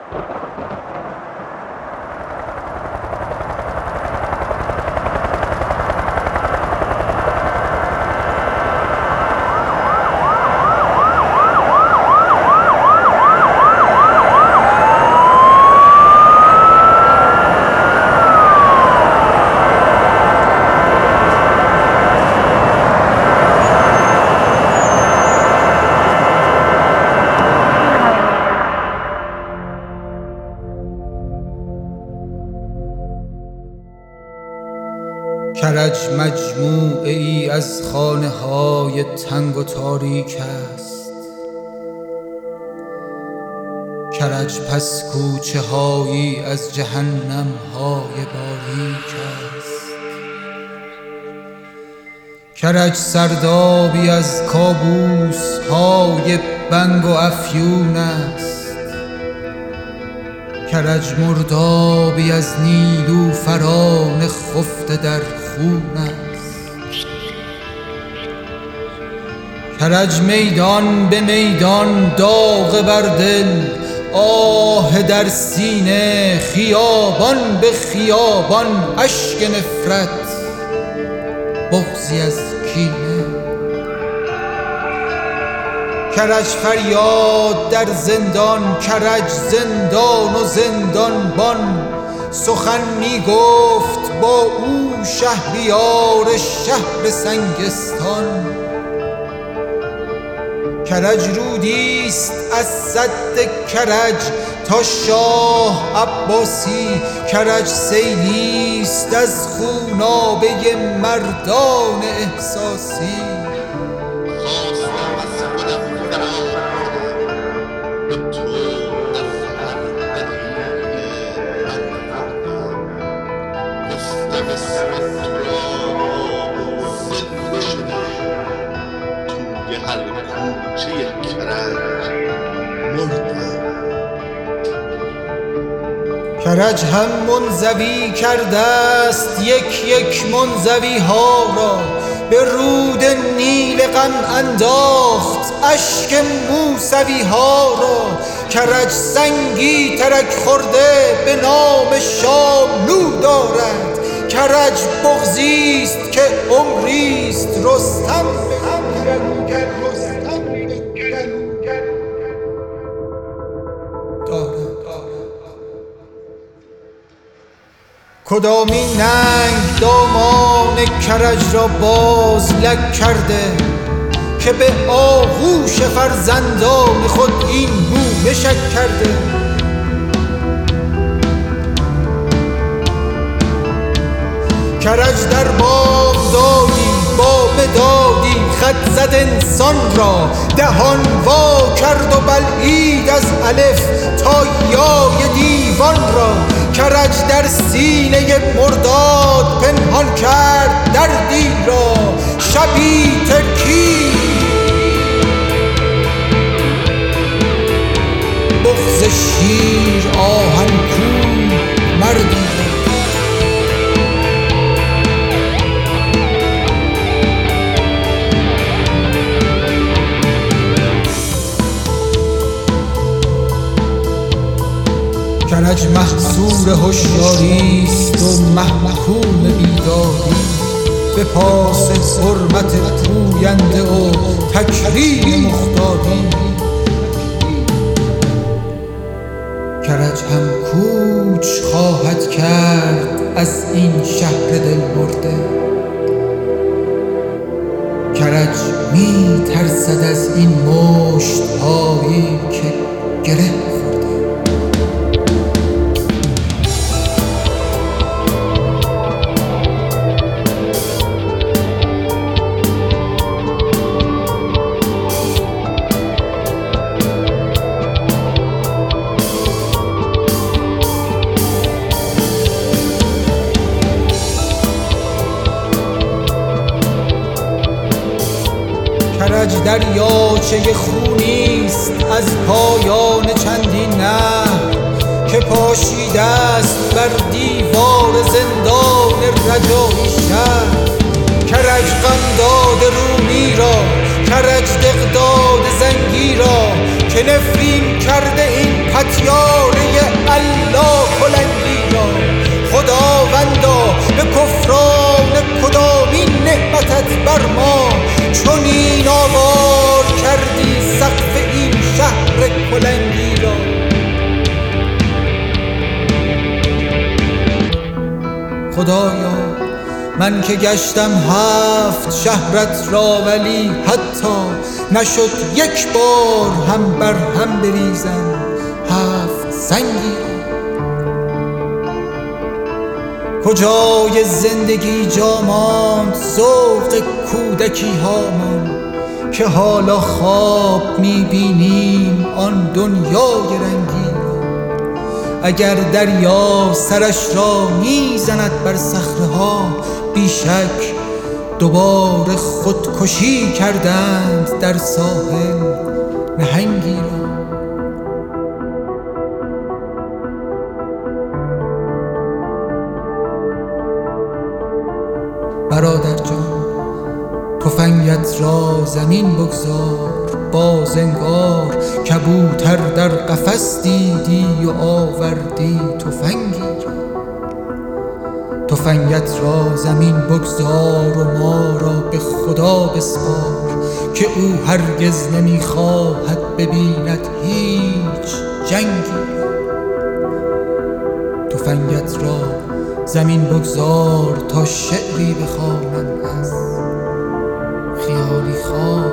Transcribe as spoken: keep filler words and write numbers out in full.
کرج مجموعه ای از خانه های تنگ و تاریک است. کرج پس کوچه هایی از جهنم های باریک است. کرج سردابی از کابوس های بنگ و افیون است. کرج مردابی از نیلوفران خفته در خون است. کرج میدان به میدان داغ بر دل، آه در سینه، خیابان به خیابان اشک نفرت، بغضی از کینه. کرج فریاد در زندان، کرج زندان و زندانبان، سخن می گفت با او شهریار شهر سنگستان. کرج رودیست از سد کرج تا شاه عباسی، کرج سیلیست از خونابه مردان احساسی. کرج هم منزوی کرده است یک یک منزوی ها را، به رود نیل غم انداخت اشک موسوی ها را. کرج سنگی ترک خورده به نام شاملو دارد، کرج بغضیست که عمریست رستم کدامین ننگ دامان کرج را باز لک کرده، که به آغوش فرزندان خود این گونه شک کرده. کرج در بامدادی با مدادی خط زد انسان را، دهان وا کرد و بلعید از الف تا یای دیوان را. کرج در سینه مرداد پنهان کرد دردی را، شبی ترکی بغض شیر آهنکو مردی. کرج محصور هوشیاریست و محکوم بیداری، به پاس حرمت پوینده و تکریم مختاری. کرج هم کوچ خواهد کرد از این شهر دل برده، کرج می ترسد از این مشت هایی که گره کرج دریاچه خونیست از پایان چندین نهر، که پاشیده است بر دیوار زندان رجایی شهر. کرج غمداد رومی را، کرج دغداد زنگی را، که که نفرین کرده این پتیاره الله کلنگی را. خداوندا به کفران کدامین نعمتت بر ما چنین آوار کردی سقف این شهر کلنگی را. خدایا من که گشتم هفت شهرت را ولی حتی نشد یک بار هم بر هم بریزم هفت سنگی را. کجای زندگی جا ماند ذوق کودکی هامان که حالا خواب میبینیم آن دنیای رنگی را. اگر دریا سرش را میزند بر صخره‌ها بیشک دوباره خودکشی کردند در ساحل نهنگی را. برادر جان تفنگت را زمین بگذار، باز انگار کبوتر در قفس دیدی و آوردی تفنگی را. تفنگت را زمین بگذار و ما را به خدا بسپار که او هرگز نمیخواهد ببیند هیچ جنگی را. تفنگت را زمین بگذار تا شعری بخوانم از خیالی خواب